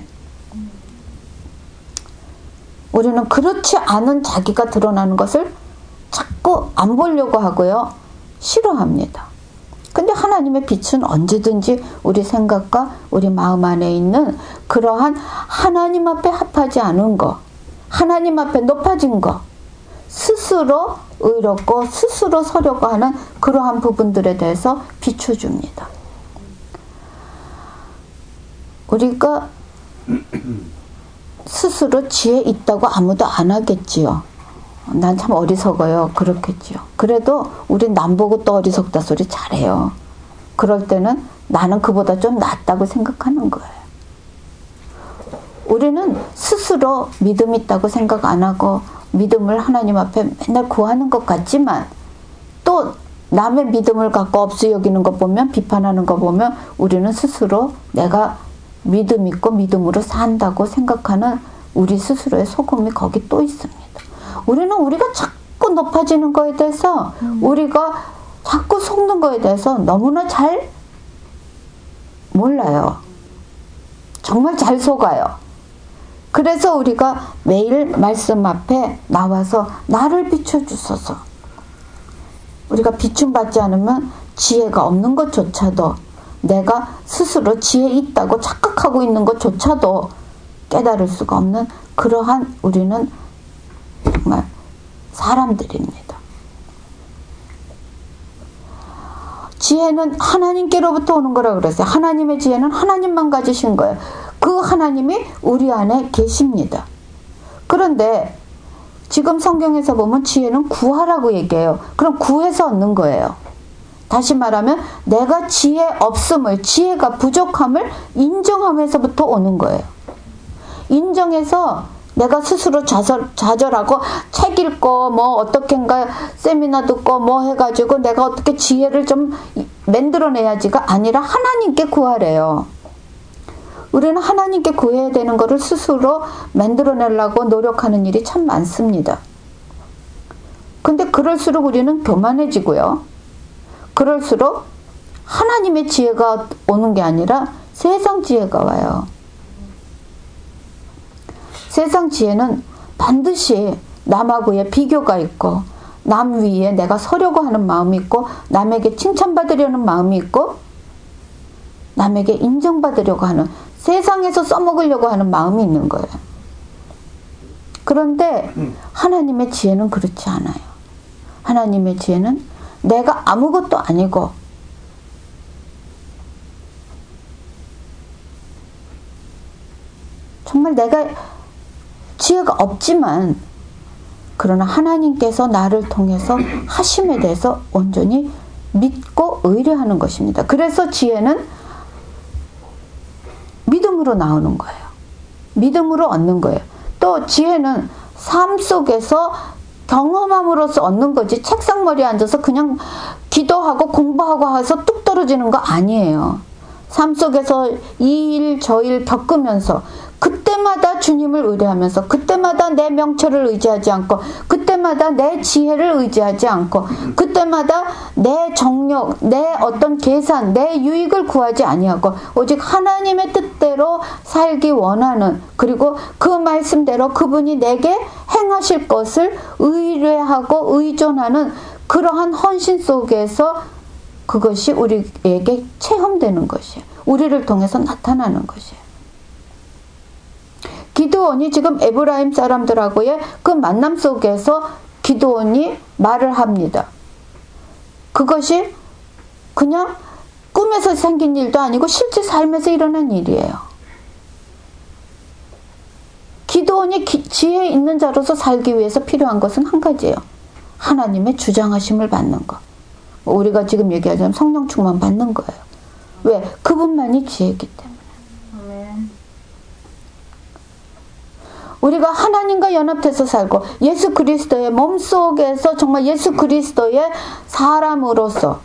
우리는 그렇지 않은 자기가 드러나는 것을 자꾸 안 보려고 하고요. 싫어합니다. 근데 하나님의 빛은 언제든지 우리 생각과 우리 마음 안에 있는 그러한 하나님 앞에 합하지 않은 거, 하나님 앞에 높아진 거, 스스로 의롭고 스스로 서려고 하는 그러한 부분들에 대해서 비춰줍니다. 우리가 스스로 지혜 있다고 아무도 안 하겠지요. 난 참 어리석어요. 그렇겠지요. 그래도 우린 남 보고 또 어리석다 소리 잘해요. 그럴 때는 나는 그보다 좀 낫다고 생각하는 거예요. 우리는 스스로 믿음 있다고 생각 안 하고 믿음을 하나님 앞에 맨날 구하는 것 같지만 또 남의 믿음을 갖고 없어 여기는 거 보면 비판하는 거 보면 우리는 스스로 내가 믿음 있고 믿음으로 산다고 생각하는 우리 스스로의 속음이 거기 또 있습니다. 우리는 우리가 자꾸 높아지는 거에 대해서 음. 우리가 자꾸 속는 거에 대해서 너무나 잘 몰라요. 정말 잘 속아요. 그래서 우리가 매일 말씀 앞에 나와서 나를 비춰주소서. 우리가 비춤받지 않으면 지혜가 없는 것조차도 내가 스스로 지혜 있다고 착각하고 있는 것조차도 깨달을 수가 없는 그러한 우리는 정말 사람들입니다. 지혜는 하나님께로부터 오는 거라고 그랬어요. 하나님의 지혜는 하나님만 가지신 거예요. 그 하나님이 우리 안에 계십니다. 그런데 지금 성경에서 보면 지혜는 구하라고 얘기해요. 그럼 구해서 얻는 거예요. 다시 말하면 내가 지혜 없음을, 지혜가 부족함을 인정하면서부터 오는 거예요. 인정해서 내가 스스로 좌절, 좌절하고 책 읽고 뭐 어떻게인가 세미나 듣고 뭐 해가지고 내가 어떻게 지혜를 좀 만들어내야지가 아니라 하나님께 구하래요. 우리는 하나님께 구해야 되는 거를 스스로 만들어내려고 노력하는 일이 참 많습니다. 근데 그럴수록 우리는 교만해지고요. 그럴수록 하나님의 지혜가 오는 게 아니라 세상 지혜가 와요. 세상 지혜는 반드시 남하고의 비교가 있고 남 위에 내가 서려고 하는 마음이 있고 남에게 칭찬받으려는 마음이 있고 남에게 인정받으려고 하는 세상에서 써먹으려고 하는 마음이 있는 거예요. 그런데 하나님의 지혜는 그렇지 않아요. 하나님의 지혜는 내가 아무것도 아니고 정말 내가 지혜가 없지만 그러나 하나님께서 나를 통해서 하심에 대해서 온전히 믿고 의뢰하는 것입니다. 그래서 지혜는 믿음으로 나오는 거예요. 믿음으로 얻는 거예요. 또 지혜는 삶 속에서 경험함으로써 얻는 거지 책상머리에 앉아서 그냥 기도하고 공부하고 해서 뚝 떨어지는 거 아니에요. 삶 속에서 이 일 저 일 겪으면서 그때마다 주님을 의뢰하면서 그때마다 내 명철을 의지하지 않고 그때마다 내 지혜를 의지하지 않고 그때마다 내 정력, 내 어떤 계산, 내 유익을 구하지 아니하고 오직 하나님의 뜻대로 살기 원하는 그리고 그 말씀대로 그분이 내게 행하실 것을 의뢰하고 의존하는 그러한 헌신 속에서 그것이 우리에게 체험되는 것이에요. 우리를 통해서 나타나는 것이에요. 기드온이 지금 에브라임 사람들하고의 그 만남 속에서 기드온이 말을 합니다. 그것이 그냥 꿈에서 생긴 일도 아니고 실제 삶에서 일어난 일이에요. 기드온이 기, 지혜 있는 자로서 살기 위해서 필요한 것은 한 가지예요. 하나님의 주장하심을 받는 것. 우리가 지금 얘기하자면 성령 충만 받는 거예요. 왜? 그분만이 지혜이기 때문에. 우리가 하나님과 연합해서 살고 예수 그리스도의 몸속에서 정말 예수 그리스도의 사람으로서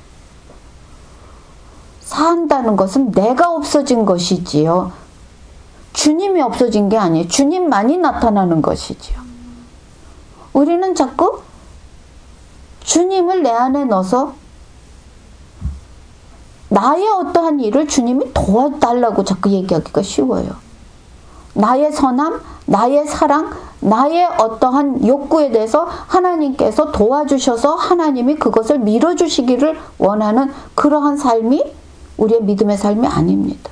산다는 것은 내가 없어진 것이지요. 주님이 없어진 게 아니에요. 주님만이 나타나는 것이지요. 우리는 자꾸 주님을 내 안에 넣어서 나의 어떠한 일을 주님이 도와달라고 자꾸 얘기하기가 쉬워요. 나의 선함, 나의 사랑, 나의 어떠한 욕구에 대해서 하나님께서 도와주셔서 하나님이 그것을 밀어주시기를 원하는 그러한 삶이 우리의 믿음의 삶이 아닙니다.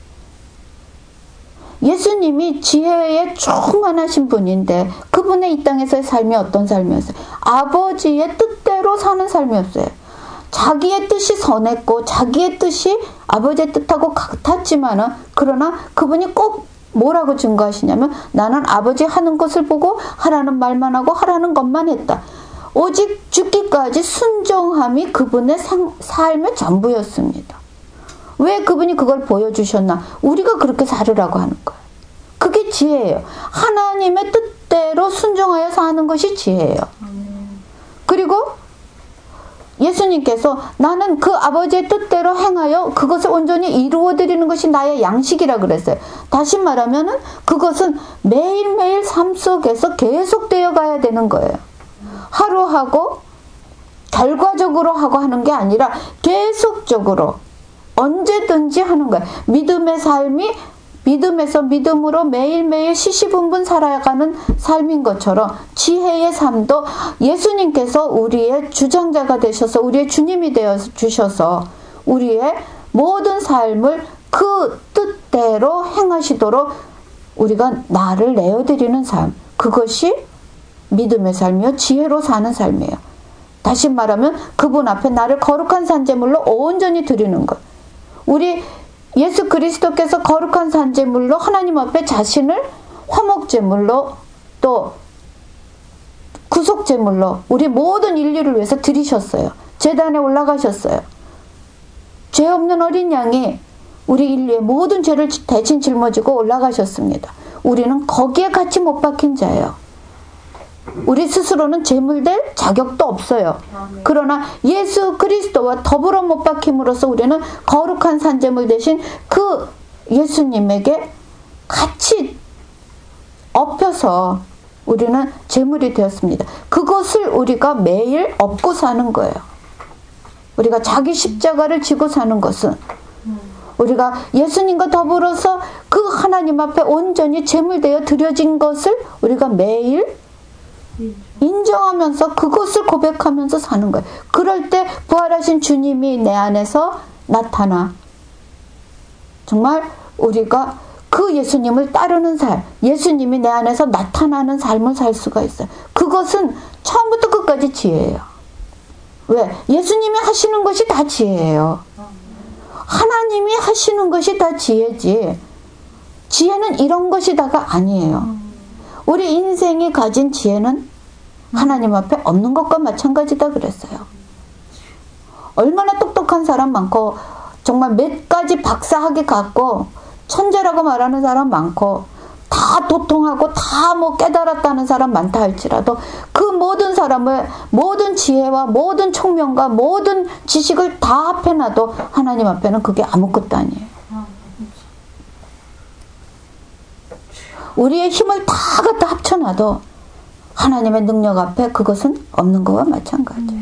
예수님이 지혜에 충만하신 분인데 그분의 이 땅에서의 삶이 어떤 삶이었어요? 아버지의 뜻대로 사는 삶이었어요. 자기의 뜻이 선했고 자기의 뜻이 아버지의 뜻하고 같았지만은 그러나 그분이 꼭 뭐라고 증거하시냐면 나는 아버지 하는 것을 보고 하라는 말만 하고 하라는 것만 했다. 오직 죽기까지 순종함이 그분의 상, 삶의 전부였습니다. 왜 그분이 그걸 보여주셨나? 우리가 그렇게 살으라고 하는 거예요. 그게 지혜예요. 하나님의 뜻대로 순종하여 사는 것이 지혜예요. 그리고 예수님께서 나는 그 아버지의 뜻대로 행하여 그것을 온전히 이루어드리는 것이 나의 양식이라 그랬어요. 다시 말하면은 그것은 매일매일 삶 속에서 계속되어 가야 되는 거예요. 하루하고 결과적으로 하고 하는 게 아니라 계속적으로 언제든지 하는 거예요. 믿음의 삶이 믿음에서 믿음으로 매일매일 시시분분 살아가는 삶인 것처럼 지혜의 삶도 예수님께서 우리의 주장자가 되셔서 우리의 주님이 되어 주셔서 우리의 모든 삶을 그 뜻대로 행하시도록 우리가 나를 내어드리는 삶, 그것이 믿음의 삶이요 지혜로 사는 삶이에요. 다시 말하면 그분 앞에 나를 거룩한 산제물로 온전히 드리는 것. 우리 예수 그리스도께서 거룩한 산제물로 하나님 앞에 자신을 화목제물로 또 구속제물로 우리 모든 인류를 위해서 드리셨어요. 제단에 올라가셨어요. 죄 없는 어린 양이 우리 인류의 모든 죄를 대신 짊어지고 올라가셨습니다. 우리는 거기에 같이 못 박힌 자예요. 우리 스스로는 재물될 자격도 없어요. 그러나 예수 그리스도와 더불어 못 박힘으로써 우리는 거룩한 산재물 대신 그 예수님에게 같이 엎혀서 우리는 재물이 되었습니다. 그것을 우리가 매일 업고 사는 거예요. 우리가 자기 십자가를 지고 사는 것은 우리가 예수님과 더불어서 그 하나님 앞에 온전히 제물되어 드려진 것을 우리가 매일 인정하면서 그것을 고백하면서 사는 거예요. 그럴 때 부활하신 주님이 내 안에서 나타나 정말 우리가 그 예수님을 따르는 삶, 예수님이 내 안에서 나타나는 삶을 살 수가 있어요. 그것은 처음부터 끝까지 지혜예요. 왜? 예수님이 하시는 것이 다 지혜예요. 하나님이 하시는 것이 다 지혜지. 지혜는 이런 것이 다가 아니에요. 우리 인생이 가진 지혜는 하나님 앞에 없는 것과 마찬가지다 그랬어요. 얼마나 똑똑한 사람 많고 정말 몇 가지 박사학위 갖고 천재라고 말하는 사람 많고 다 도통하고 다 뭐 깨달았다는 사람 많다 할지라도 그 모든 사람을 모든 지혜와 모든 총명과 모든 지식을 다 합해놔도 하나님 앞에는 그게 아무것도 아니에요. 우리의 힘을 다 갖다 합쳐놔도 하나님의 능력 앞에 그것은 없는 것과 마찬가지예요.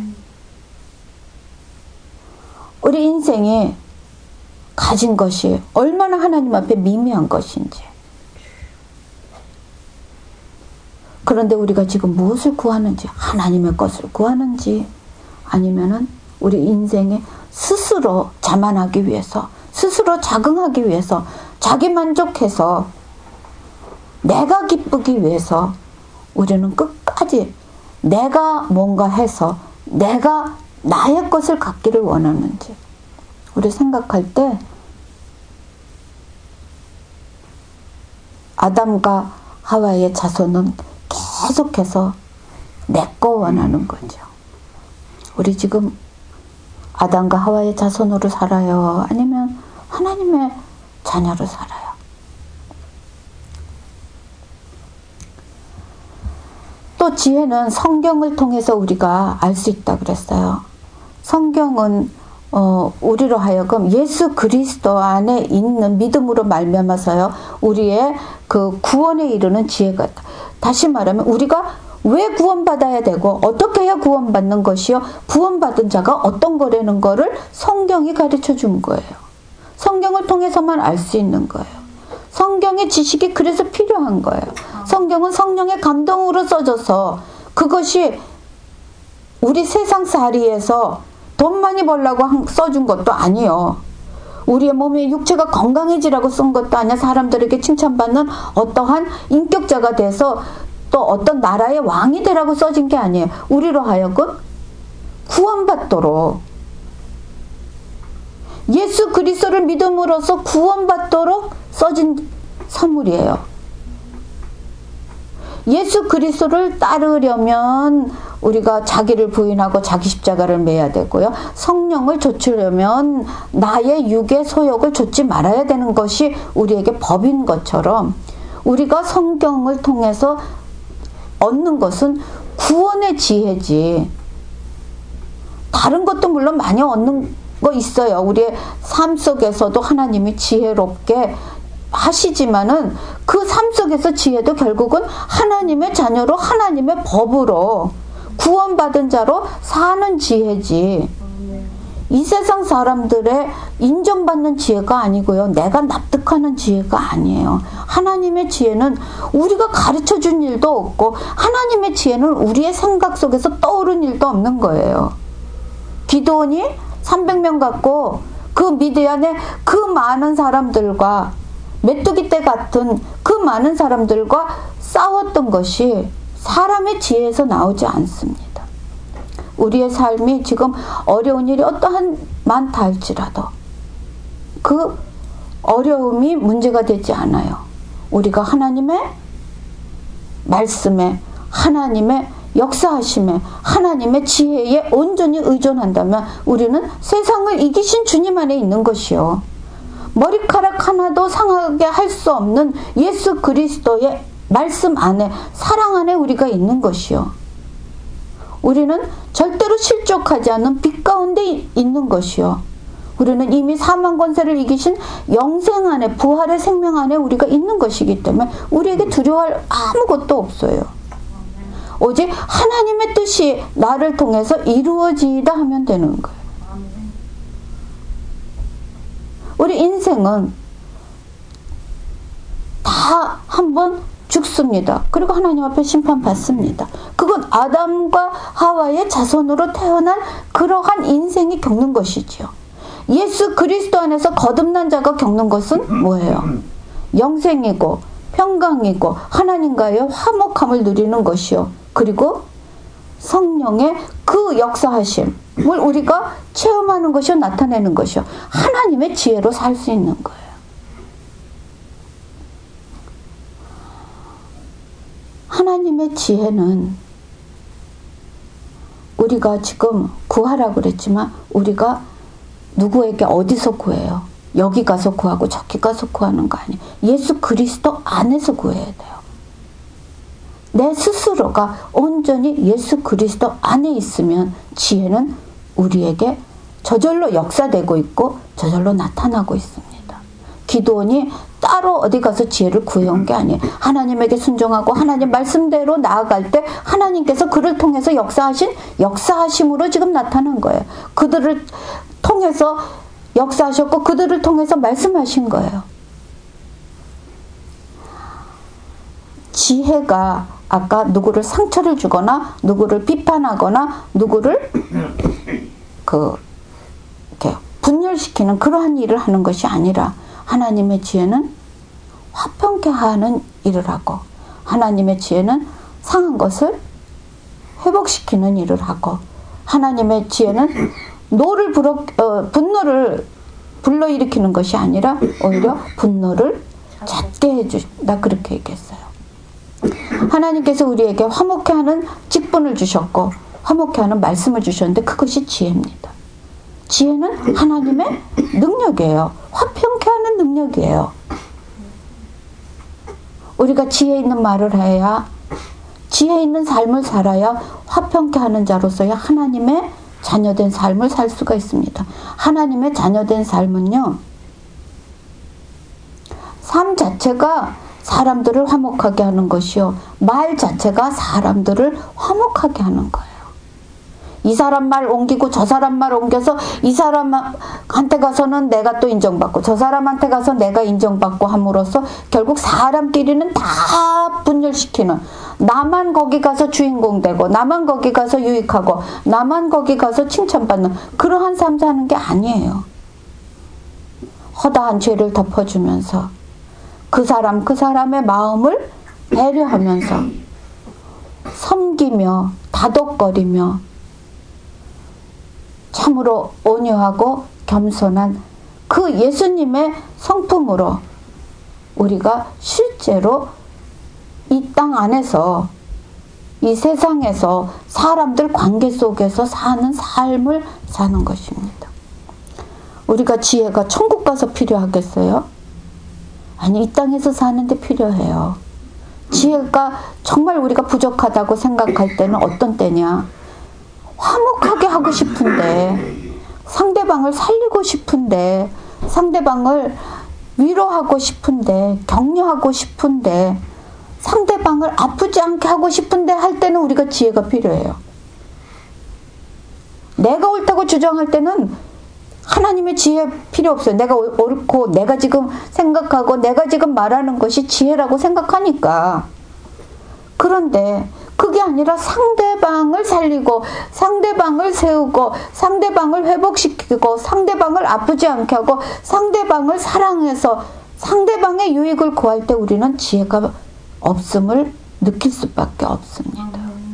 우리 인생이 가진 것이 얼마나 하나님 앞에 미미한 것인지. 그런데 우리가 지금 무엇을 구하는지, 하나님의 것을 구하는지, 아니면은 우리 인생에 스스로 자만하기 위해서, 스스로 자긍하기 위해서, 자기 만족해서, 내가 기쁘기 위해서 우리는 끝까지 내가 뭔가 해서 내가 나의 것을 갖기를 원하는지 우리 생각할 때 아담과 하와의 자손은 계속해서 내 거 원하는 거죠. 우리 지금 아담과 하와의 자손으로 살아요? 아니면 하나님의 자녀로 살아요? 또 지혜는 성경을 통해서 우리가 알 수 있다 그랬어요. 성경은 어, 우리로 하여금 예수 그리스도 안에 있는 믿음으로 말미암아서요 우리의 그 구원에 이르는 지혜가 있다. 다시 말하면 우리가 왜 구원받아야 되고 어떻게 해야 구원받는 것이요 구원받은 자가 어떤 거라는 거를 성경이 가르쳐 준 거예요. 성경을 통해서만 알 수 있는 거예요. 성경의 지식이 그래서 필요한 거예요. 성경은 성령의 감동으로 써져서 그것이 우리 세상살이에서 돈 많이 벌라고 써준 것도 아니에요. 우리의 몸의 육체가 건강해지라고 쓴 것도 아니야. 사람들에게 칭찬받는 어떠한 인격자가 돼서 또 어떤 나라의 왕이 되라고 써진 게 아니에요. 우리로 하여금 구원받도록 예수 그리스도를 믿음으로써 구원받도록 써진 선물이에요. 예수 그리스도를 따르려면 우리가 자기를 부인하고 자기 십자가를 매야 되고요. 성령을 좇으려면 나의 육의 소욕을 좇지 말아야 되는 것이 우리에게 법인 것처럼 우리가 성경을 통해서 얻는 것은 구원의 지혜지. 다른 것도 물론 많이 얻는 거 있어요. 우리의 삶 속에서도 하나님이 지혜롭게 하시지만은 그 삶 속에서 지혜도 결국은 하나님의 자녀로 하나님의 법으로 구원받은 자로 사는 지혜지. 이 세상 사람들의 인정받는 지혜가 아니고요. 내가 납득하는 지혜가 아니에요. 하나님의 지혜는 우리가 가르쳐준 일도 없고 하나님의 지혜는 우리의 생각 속에서 떠오른 일도 없는 거예요. 기드온이 삼백 명 갖고 그 미디안의 그 많은 사람들과 메뚜기 떼 같은 그 많은 사람들과 싸웠던 것이 사람의 지혜에서 나오지 않습니다. 우리의 삶이 지금 어려운 일이 어떠한 많다 할지라도 그 어려움이 문제가 되지 않아요. 우리가 하나님의 말씀에 하나님의 역사하심에 하나님의 지혜에 온전히 의존한다면 우리는 세상을 이기신 주님 안에 있는 것이요. 머리카락 하나도 상하게 할 수 없는 예수 그리스도의 말씀 안에, 사랑 안에 우리가 있는 것이요. 우리는 절대로 실족하지 않는 빛 가운데 있는 것이요. 우리는 이미 사망 권세를 이기신 영생 안에, 부활의 생명 안에 우리가 있는 것이기 때문에 우리에게 두려워할 아무것도 없어요. 오직 하나님의 뜻이 나를 통해서 이루어지다 하면 되는 거예요. 우리 인생은 다 한번 죽습니다. 그리고 하나님 앞에 심판받습니다. 그건 아담과 하와의 자손으로 태어난 그러한 인생이 겪는 것이지요. 예수 그리스도 안에서 거듭난 자가 겪는 것은 뭐예요? 영생이고 평강이고 하나님과의 화목함을 누리는 것이요. 그리고 성령의 그 역사하심을 우리가 체험하는 것이요, 나타내는 것이요. 하나님의 지혜로 살 수 있는 거예요. 하나님의 지혜는 우리가 지금 구하라고 그랬지만 우리가 누구에게 어디서 구해요? 여기 가서 구하고 저기 가서 구하는 거 아니에요. 예수 그리스도 안에서 구해야 돼요. 내 스스로가 온전히 예수 그리스도 안에 있으면 지혜는 우리에게 저절로 역사되고 있고 저절로 나타나고 있습니다. 기도원이 따로 어디 가서 지혜를 구해온 게 아니에요. 하나님에게 순종하고 하나님 말씀대로 나아갈 때 하나님께서 그를 통해서 역사하신 역사하심으로 지금 나타난 거예요. 그들을 통해서 역사하셨고 그들을 통해서 말씀하신 거예요. 지혜가 아까 누구를 상처를 주거나 누구를 비판하거나 누구를 그 이렇게 분열시키는 그러한 일을 하는 것이 아니라 하나님의 지혜는 화평케 하는 일을 하고 하나님의 지혜는 상한 것을 회복시키는 일을 하고 하나님의 지혜는 노를 불어, 어, 분노를 불러일으키는 것이 아니라 오히려 분노를 잦게 해주신다. 그렇게 얘기했어요. 하나님께서 우리에게 화목케 하는 직분을 주셨고 화목케 하는 말씀을 주셨는데 그것이 지혜입니다. 지혜는 하나님의 능력이에요. 화평케 하는 능력이에요. 우리가 지혜 있는 말을 해야, 지혜 있는 삶을 살아야 화평케 하는 자로서야 하나님의 자녀된 삶을 살 수가 있습니다. 하나님의 자녀된 삶은요, 삶 자체가 사람들을 화목하게 하는 것이요, 말 자체가 사람들을 화목하게 하는 거예요. 이 사람 말 옮기고 저 사람 말 옮겨서 이 사람한테 가서는 내가 또 인정받고 저 사람한테 가서 내가 인정받고 함으로써 결국 사람끼리는 다 분열시키는, 나만 거기 가서 주인공 되고 나만 거기 가서 유익하고 나만 거기 가서 칭찬받는 그러한 삶 사는 게 아니에요. 허다한 죄를 덮어주면서 그 사람 그 사람의 마음을 배려하면서 섬기며 다독거리며 참으로 온유하고 겸손한 그 예수님의 성품으로 우리가 실제로 이 땅 안에서, 이 세상에서 사람들 관계 속에서 사는 삶을 사는 것입니다. 우리가 지혜가 천국 가서 필요하겠어요? 아니, 이 땅에서 사는데 필요해요. 지혜가 정말 우리가 부족하다고 생각할 때는 어떤 때냐? 화목하게 하고 싶은데, 상대방을 살리고 싶은데, 상대방을 위로하고 싶은데, 격려하고 싶은데, 상대방을 아프지 않게 하고 싶은데 할 때는 우리가 지혜가 필요해요. 내가 옳다고 주장할 때는 하나님의 지혜 필요 없어요. 내가 옳고 내가 지금 생각하고 내가 지금 말하는 것이 지혜라고 생각하니까. 그런데 그게 아니라 상대방을 살리고 상대방을 세우고 상대방을 회복시키고 상대방을 아프지 않게 하고 상대방을 사랑해서 상대방의 유익을 구할 때 우리는 지혜가 없음을 느낄 수밖에 없습니다.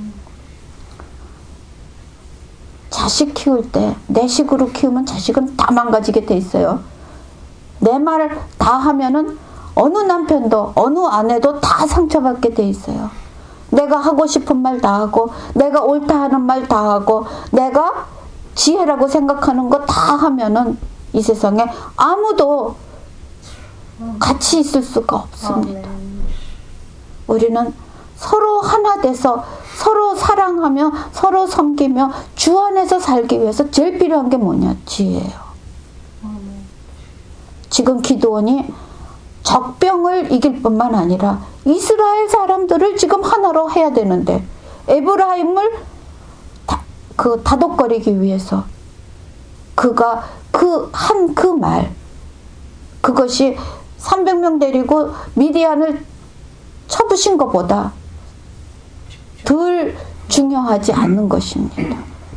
자식 키울 때 내 식으로 키우면 자식은 다 망가지게 돼 있어요. 내 말을 다 하면은 어느 남편도 어느 아내도 다 상처받게 돼 있어요. 내가 하고 싶은 말 다 하고 내가 옳다 하는 말 다 하고 내가 지혜라고 생각하는 거 다 하면은 이 세상에 아무도 같이 있을 수가 없습니다. 아멘. 우리는 서로 하나 돼서 서로 사랑하며 서로 섬기며 주 안에서 살기 위해서 제일 필요한 게 뭐냐? 지혜예요. 아멘. 지금 기드온이 적병을 이길 뿐만 아니라 이스라엘 사람들을 지금 하나로 해야 되는데 에브라임을 다, 그 다독거리기 위해서 그가 그 한 그 말 그것이 삼백 명 데리고 미디안을 쳐부신 것보다 덜 중요하지 않는 것입니다.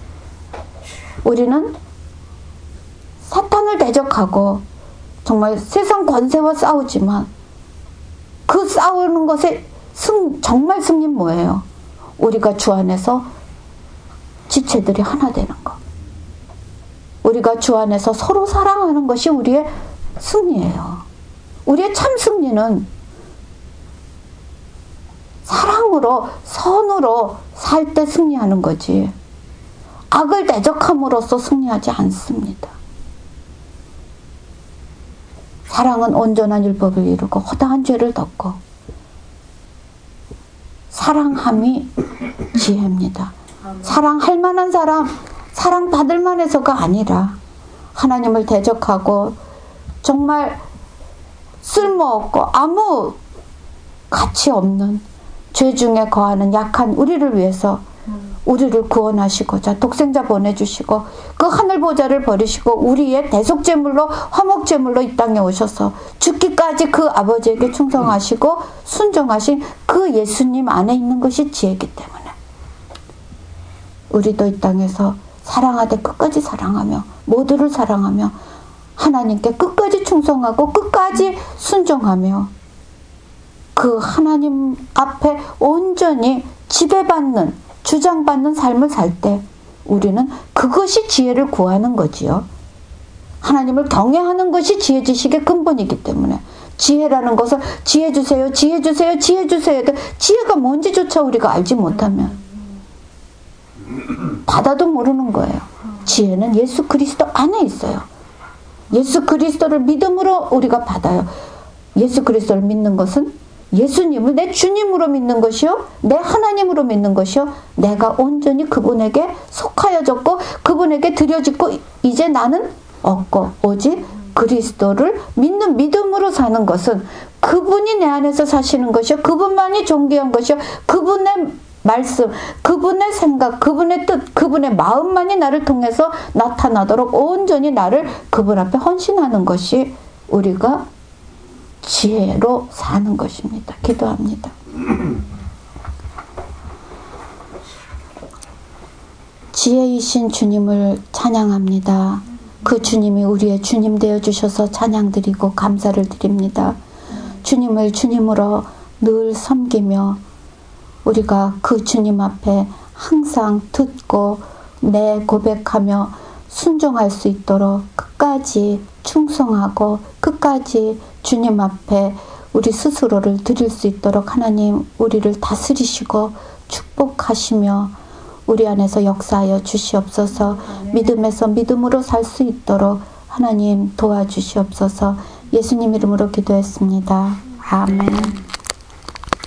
우리는 사탄을 대적하고 정말 세상 권세와 싸우지만 그 싸우는 것의 승, 정말 승리는 뭐예요? 우리가 주 안에서 지체들이 하나 되는 것. 우리가 주 안에서 서로 사랑하는 것이 우리의 승리예요. 우리의 참 승리는 사랑으로 선으로 살 때 승리하는 거지 악을 대적함으로써 승리하지 않습니다. 사랑은 온전한 율법을 이루고 허다한 죄를 덮고 사랑함이 지혜입니다. 사랑할 만한 사람, 사랑받을 만해서가 아니라 하나님을 대적하고 정말 쓸모없고 아무 가치 없는 죄 중에 거하는 약한 우리를 위해서 우리를 구원하시고자 독생자 보내주시고 그 하늘보좌를 버리시고 우리의 대속제물로 화목제물로 이 땅에 오셔서 죽기까지 그 아버지에게 충성하시고 순종하신 그 예수님 안에 있는 것이 지혜이기 때문에 우리도 이 땅에서 사랑하되 끝까지 사랑하며 모두를 사랑하며 하나님께 끝까지 충성하고 끝까지 순종하며 그 하나님 앞에 온전히 지배받는 주장받는 삶을 살 때 우리는 그것이 지혜를 구하는 거지요. 하나님을 경외하는 것이 지혜 지식의 근본이기 때문에 지혜라는 것을 지혜 주세요, 지혜 주세요, 지혜 주세요. 지혜가 뭔지조차 우리가 알지 못하면 받아도 모르는 거예요. 지혜는 예수 그리스도 안에 있어요. 예수 그리스도를 믿음으로 우리가 받아요. 예수 그리스도를 믿는 것은 예수님을 내 주님으로 믿는 것이요 내 하나님으로 믿는 것이요 내가 온전히 그분에게 속하여졌고 그분에게 드려지고 이제 나는 없고 오직 그리스도를 믿는 믿음으로 사는 것은 그분이 내 안에서 사시는 것이요 그분만이 존귀한 것이요 그분의 말씀, 그분의 생각, 그분의 뜻, 그분의 마음만이 나를 통해서 나타나도록 온전히 나를 그분 앞에 헌신하는 것이 우리가 지혜로 사는 것입니다. 기도합니다. 지혜이신 주님을 찬양합니다. 그 주님이 우리의 주님 되어주셔서 찬양드리고 감사를 드립니다. 주님을 주님으로 늘 섬기며 우리가 그 주님 앞에 항상 듣고 내 고백하며 순종할 수 있도록 끝까지 충성하고 끝까지 주님 앞에 우리 스스로를 드릴 수 있도록 하나님 우리를 다스리시고 축복하시며 우리 안에서 역사하여 주시옵소서. 믿음에서 믿음으로 살 수 있도록 하나님 도와주시옵소서. 예수님 이름으로 기도했습니다. 아멘.